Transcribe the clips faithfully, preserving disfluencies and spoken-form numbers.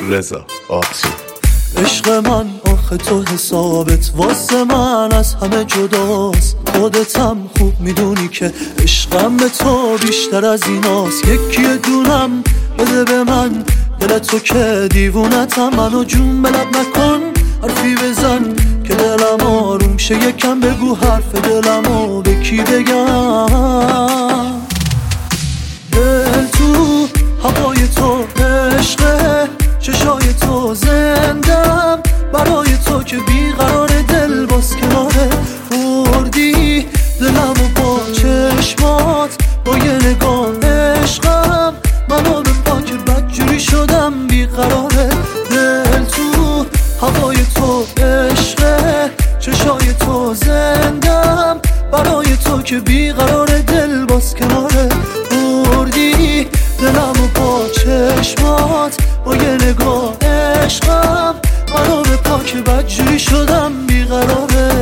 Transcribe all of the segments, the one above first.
رضا آتو. عشق من آخه تو حسابت واسه من از همه جداست. خودتم خوب میدونی که عشقم به تو بیشتر از ایناست. یکی دونم بده به من دل تو که دیوونتم. منو جون بلد نکن حرفی بزن که دلم آروم شه. یکم بگو حرف دلمو به کی بگم. دل تو هوای تو عشقه، چشای تو زندم برای تو که بیقرار دل باز کناره. بردی دلمو با چشمات با یه نگاه. عشقم منو به پاک بدجوری شدم بیقراره. دل تو هوای تو عشقه، چشای تو زندم برای تو که بیقرار دل باز کناره. بردی دلمو با چشمات با یه نگاه. عشقم منو به پاک بدجوری شدم بیقراره.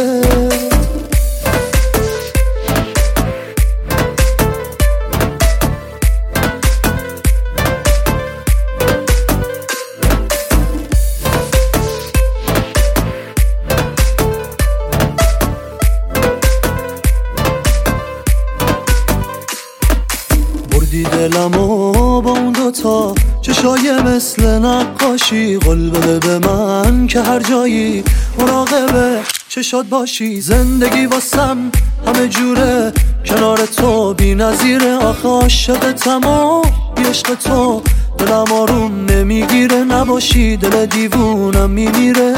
بردی دلمو با اون دوتا چشای مثل نقاشی. قول بده به من که هر جایی مراقب چشات باشی. زندگی واسم همه جوره کنار تو بی نظیره. آخه عاشقتم و بی عشق تو دلم آروم نمیگیره. نباشی دل دیوونم میمیره.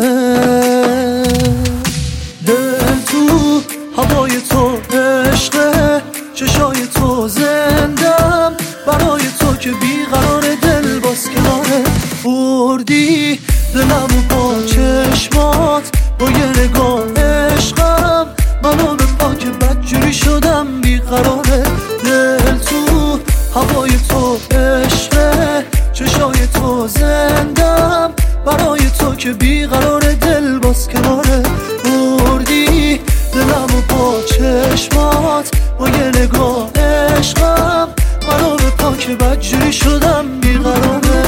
دل تو هوای تو عشقه، چشای تو زندم برای تو که بیقرار دل باز کناره. بردی دلمو با چشمات با یه نگاه. عشقم منو به پاک بدجوری شدم بیقراره. دل تو هوای تو عشقه، چشای تو زندم برای تو که بیقرار دل باز کناره. بردی دلمو با چشمات با یه نگاه. عشقم منو به پاک بدجوری شدم بیقراره.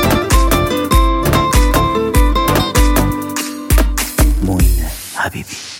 معین حبیبی.